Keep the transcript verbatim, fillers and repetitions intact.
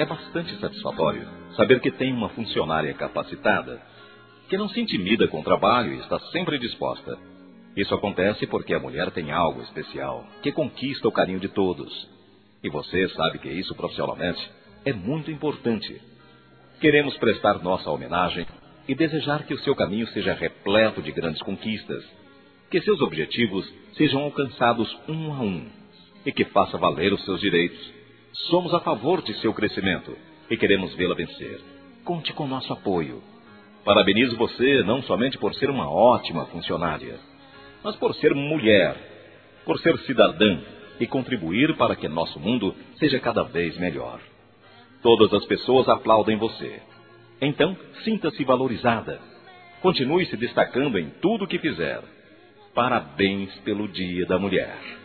É bastante satisfatório saber que tem uma funcionária capacitada, que não se intimida com o trabalho e está sempre disposta. Isso acontece porque a mulher tem algo especial, que conquista o carinho de todos. E você sabe que isso profissionalmente é muito importante. Queremos prestar nossa homenagem e desejar que o seu caminho seja repleto de grandes conquistas, que seus objetivos sejam alcançados um a um e que faça valer os seus direitos. Somos a favor de seu crescimento e queremos vê-la vencer. Conte com nosso apoio. Parabenizo você não somente por ser uma ótima funcionária, mas por ser mulher, por ser cidadã e contribuir para que nosso mundo seja cada vez melhor. Todas as pessoas aplaudem você. Então, sinta-se valorizada. Continue se destacando em tudo o que fizer. Parabéns pelo Dia da Mulher.